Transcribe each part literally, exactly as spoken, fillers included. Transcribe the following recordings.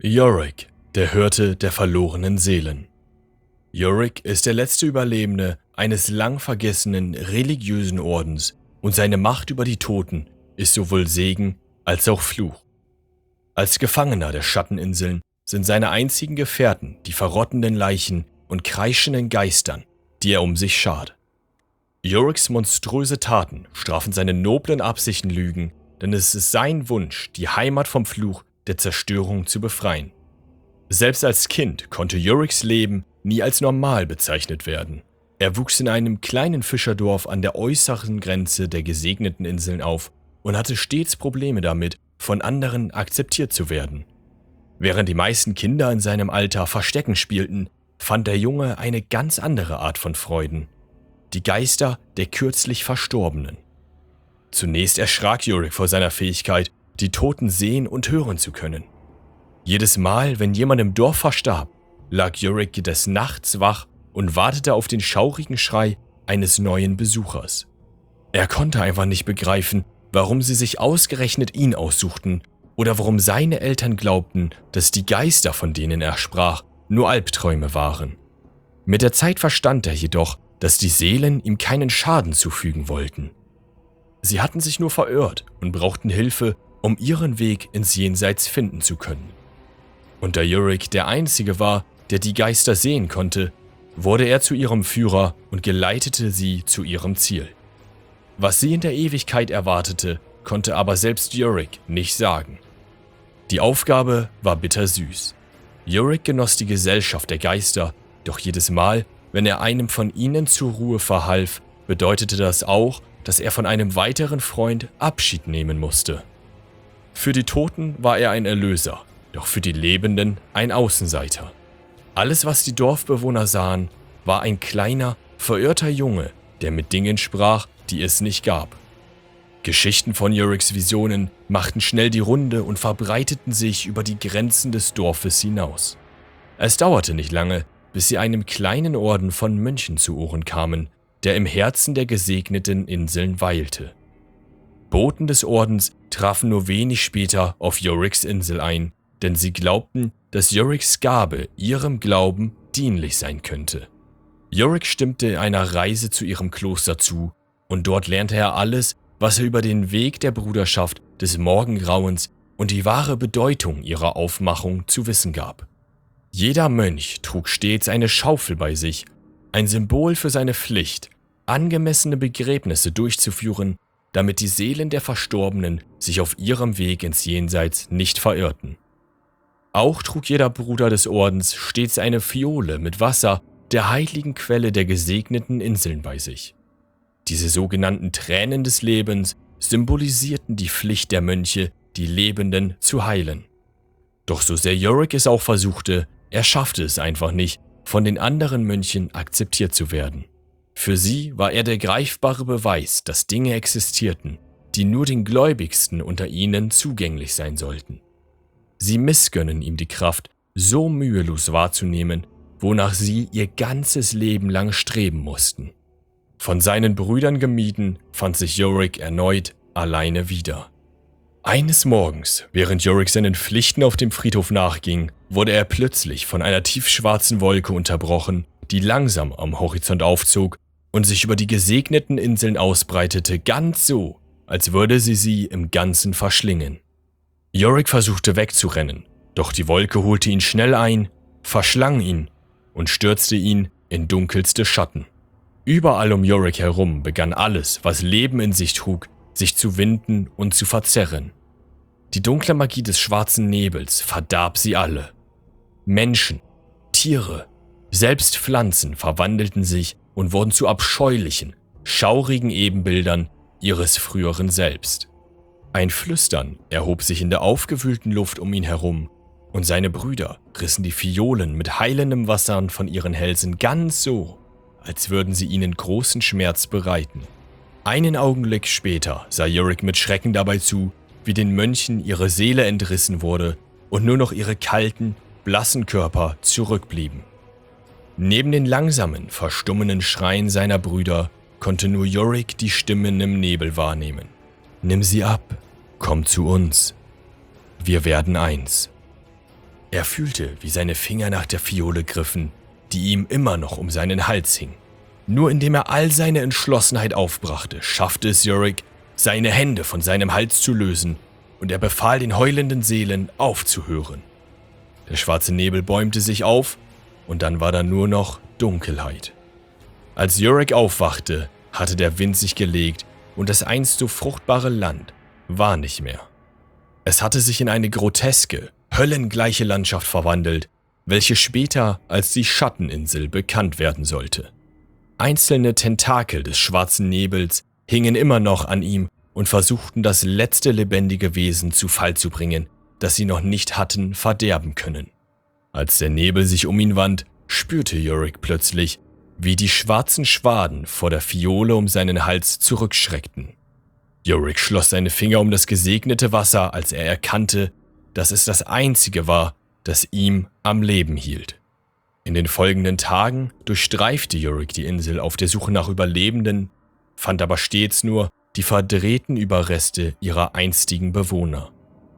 Yorick, der Hirte der verlorenen Seelen. Yorick ist der letzte Überlebende eines lang vergessenen religiösen Ordens und seine Macht über die Toten ist sowohl Segen als auch Fluch. Als Gefangener der Schatteninseln sind seine einzigen Gefährten die verrottenden Leichen und kreischenden Geistern, die er um sich schart. Yoricks monströse Taten strafen seine noblen Absichten Lügen, denn es ist sein Wunsch, die Heimat vom Fluch der Zerstörung zu befreien. Selbst als Kind konnte Yoricks Leben nie als normal bezeichnet werden. Er wuchs in einem kleinen Fischerdorf an der äußeren Grenze der gesegneten Inseln auf und hatte stets Probleme damit, von anderen akzeptiert zu werden. Während die meisten Kinder in seinem Alter Verstecken spielten, fand der Junge eine ganz andere Art von Freuden: die Geister der kürzlich Verstorbenen. Zunächst erschrak Yorick vor seiner Fähigkeit, die Toten sehen und hören zu können. Jedes Mal, wenn jemand im Dorf verstarb, lag Yorick des Nachts wach und wartete auf den schaurigen Schrei eines neuen Besuchers. Er konnte einfach nicht begreifen, warum sie sich ausgerechnet ihn aussuchten oder warum seine Eltern glaubten, dass die Geister, von denen er sprach, nur Albträume waren. Mit der Zeit verstand er jedoch, dass die Seelen ihm keinen Schaden zufügen wollten. Sie hatten sich nur verirrt und brauchten Hilfe, um ihren Weg ins Jenseits finden zu können. Und da Yorick der Einzige war, der die Geister sehen konnte, wurde er zu ihrem Führer und geleitete sie zu ihrem Ziel. Was sie in der Ewigkeit erwartete, konnte aber selbst Yorick nicht sagen. Die Aufgabe war bittersüß. Yorick genoss die Gesellschaft der Geister, doch jedes Mal, wenn er einem von ihnen zur Ruhe verhalf, bedeutete das auch, dass er von einem weiteren Freund Abschied nehmen musste. Für die Toten war er ein Erlöser, doch für die Lebenden ein Außenseiter. Alles, was die Dorfbewohner sahen, war ein kleiner, verirrter Junge, der mit Dingen sprach, die es nicht gab. Geschichten von Yoricks Visionen machten schnell die Runde und verbreiteten sich über die Grenzen des Dorfes hinaus. Es dauerte nicht lange, bis sie einem kleinen Orden von Mönchen zu Ohren kamen, der im Herzen der gesegneten Inseln weilte. Boten des Ordens trafen nur wenig später auf Yoricks Insel ein, denn sie glaubten, dass Yoricks Gabe ihrem Glauben dienlich sein könnte. Yorick stimmte einer Reise zu ihrem Kloster zu, und dort lernte er alles, was er über den Weg der Bruderschaft des Morgengrauens und die wahre Bedeutung ihrer Aufmachung zu wissen gab. Jeder Mönch trug stets eine Schaufel bei sich, ein Symbol für seine Pflicht, angemessene Begräbnisse durchzuführen, damit die Seelen der Verstorbenen sich auf ihrem Weg ins Jenseits nicht verirrten. Auch trug jeder Bruder des Ordens stets eine Phiole mit Wasser, der heiligen Quelle der gesegneten Inseln, bei sich. Diese sogenannten Tränen des Lebens symbolisierten die Pflicht der Mönche, die Lebenden zu heilen. Doch so sehr Yorick es auch versuchte, er schaffte es einfach nicht, von den anderen Mönchen akzeptiert zu werden. Für sie war er der greifbare Beweis, dass Dinge existierten, die nur den Gläubigsten unter ihnen zugänglich sein sollten. Sie missgönnen ihm die Kraft, so mühelos wahrzunehmen, wonach sie ihr ganzes Leben lang streben mussten. Von seinen Brüdern gemieden, fand sich Yorick erneut alleine wieder. Eines Morgens, während Yorick seinen Pflichten auf dem Friedhof nachging, wurde er plötzlich von einer tiefschwarzen Wolke unterbrochen, die langsam am Horizont aufzog und sich über die gesegneten Inseln ausbreitete, ganz so, als würde sie sie im Ganzen verschlingen. Yorick versuchte wegzurennen, doch die Wolke holte ihn schnell ein, verschlang ihn und stürzte ihn in dunkelste Schatten. Überall um Yorick herum begann alles, was Leben in sich trug, sich zu winden und zu verzerren. Die dunkle Magie des schwarzen Nebels verdarb sie alle. Menschen, Tiere, selbst Pflanzen verwandelten sich und wurden zu abscheulichen, schaurigen Ebenbildern ihres früheren Selbst. Ein Flüstern erhob sich in der aufgewühlten Luft um ihn herum, und seine Brüder rissen die Phiolen mit heilendem Wasser von ihren Hälsen ganz so, als würden sie ihnen großen Schmerz bereiten. Einen Augenblick später sah Yorick mit Schrecken dabei zu, wie den Mönchen ihre Seele entrissen wurde und nur noch ihre kalten, blassen Körper zurückblieben. Neben den langsamen, verstummenden Schreien seiner Brüder konnte nur Yorick die Stimmen im Nebel wahrnehmen. »Nimm sie ab, komm zu uns. Wir werden eins.« Er fühlte, wie seine Finger nach der Fiole griffen, die ihm immer noch um seinen Hals hing. Nur indem er all seine Entschlossenheit aufbrachte, schaffte es Yorick, seine Hände von seinem Hals zu lösen, und er befahl den heulenden Seelen aufzuhören. Der schwarze Nebel bäumte sich auf, und dann war da nur noch Dunkelheit. Als Yorick aufwachte, hatte der Wind sich gelegt und das einst so fruchtbare Land war nicht mehr. Es hatte sich in eine groteske, höllengleiche Landschaft verwandelt, welche später als die Schatteninsel bekannt werden sollte. Einzelne Tentakel des schwarzen Nebels hingen immer noch an ihm und versuchten, das letzte lebendige Wesen zu Fall zu bringen, das sie noch nicht hatten verderben können. Als der Nebel sich um ihn wand, spürte Yorick plötzlich, wie die schwarzen Schwaden vor der Fiole um seinen Hals zurückschreckten. Yorick schloss seine Finger um das gesegnete Wasser, als er erkannte, dass es das Einzige war, das ihm am Leben hielt. In den folgenden Tagen durchstreifte Yorick die Insel auf der Suche nach Überlebenden, fand aber stets nur die verdrehten Überreste ihrer einstigen Bewohner.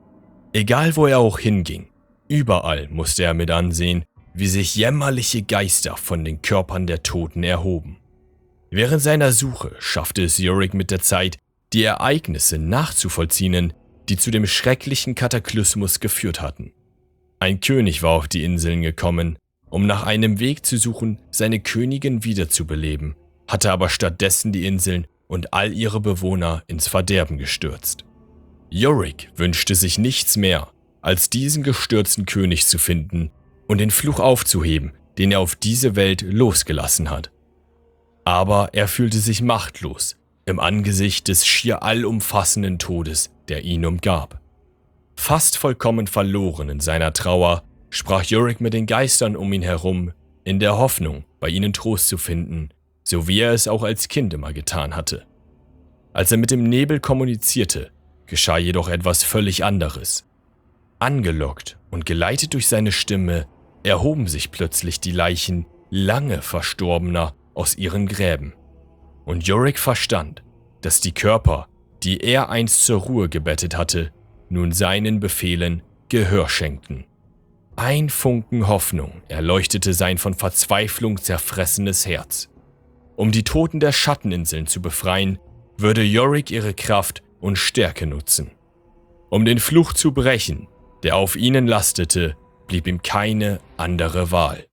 Egal wo er auch hinging, überall musste er mit ansehen, wie sich jämmerliche Geister von den Körpern der Toten erhoben. Während seiner Suche schaffte es Yorick mit der Zeit, die Ereignisse nachzuvollziehen, die zu dem schrecklichen Kataklysmus geführt hatten. Ein König war auf die Inseln gekommen, um nach einem Weg zu suchen, seine Königin wiederzubeleben, hatte aber stattdessen die Inseln und all ihre Bewohner ins Verderben gestürzt. Yorick wünschte sich nichts mehr, als diesen gestürzten König zu finden und den Fluch aufzuheben, den er auf diese Welt losgelassen hat. Aber er fühlte sich machtlos im Angesicht des schier allumfassenden Todes, der ihn umgab. Fast vollkommen verloren in seiner Trauer, sprach Yorick mit den Geistern um ihn herum, in der Hoffnung, bei ihnen Trost zu finden, so wie er es auch als Kind immer getan hatte. Als er mit dem Nebel kommunizierte, geschah jedoch etwas völlig anderes. Angelockt und geleitet durch seine Stimme, erhoben sich plötzlich die Leichen lange Verstorbener aus ihren Gräben. Und Yorick verstand, dass die Körper, die er einst zur Ruhe gebettet hatte, nun seinen Befehlen Gehör schenkten. Ein Funken Hoffnung erleuchtete sein von Verzweiflung zerfressenes Herz. Um die Toten der Schatteninseln zu befreien, würde Yorick ihre Kraft und Stärke nutzen. Um den Fluch zu brechen, der auf ihnen lastete, blieb ihm keine andere Wahl.